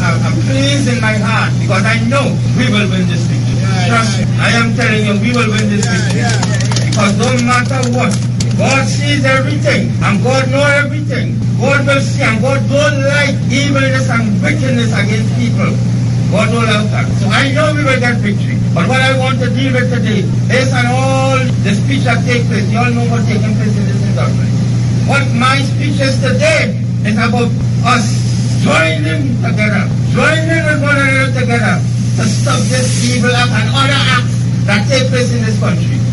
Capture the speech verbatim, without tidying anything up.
I'm, I'm pleased in my heart because I know we will win this victory. Trust me. I am telling you, we will win this victory. Because no matter what, God sees everything and God knows everything. God will see and God don't like evilness and wickedness against people. God don't like that. So I know we will get victory. But what I want to deal with today, based on all the speech that take place, you all know what's taking place in this industry. What my speech is today is about us joining together, joining with one another together to stop this evil act and other acts that take place in this country.